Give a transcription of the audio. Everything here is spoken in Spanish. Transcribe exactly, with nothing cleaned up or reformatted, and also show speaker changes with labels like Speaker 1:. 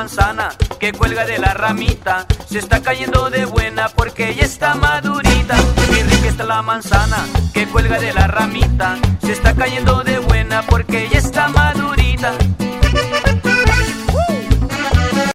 Speaker 1: manzana que cuelga de la ramita, se está cayendo de buena porque ya está madurita. Qué rica está la manzana que cuelga de la ramita, se está cayendo de buena porque ya